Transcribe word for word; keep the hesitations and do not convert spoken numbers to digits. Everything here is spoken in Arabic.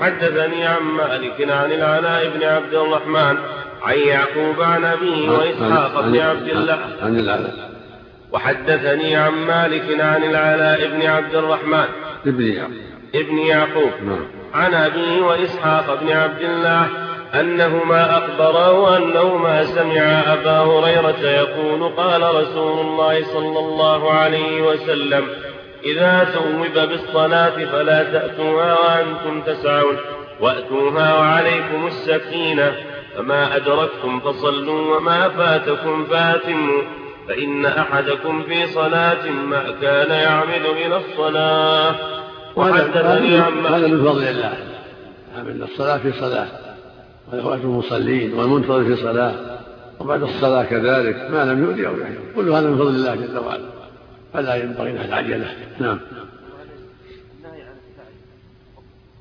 حدثني عن مالك عن العلاء بن عبد الرحمن عن يعقوب عن أبيه وإسحاق بن عبد الله عن العلاء. وحدثني عن مالك عن العلاء بن عبد الرحمن ابن يعقوب عن أبيه وإسحاق بن عبد الله أنهما أخبراه أنهما سمع أبا هريرة يقول قال رسول الله صلى الله عليه وسلم إذا ثوب بالصلاة فلا تأتوها وأنتم تسعون وأتوها وعليكم السكينة فما أدركتم فصلوا وما فاتكم فاتموا فإن أحدكم في صلاة ما كان يعمد إلى الصلاة. وحدثني هذا من فضل الله عمل الصلاة في صلاة وإخوة المصلين والمنتظر في صلاة وبعد الصلاة كذلك ما لم يؤذي أو يحيي كل هذا من فضل الله جل وعلا فلا ينبغي له العجلة. نعم.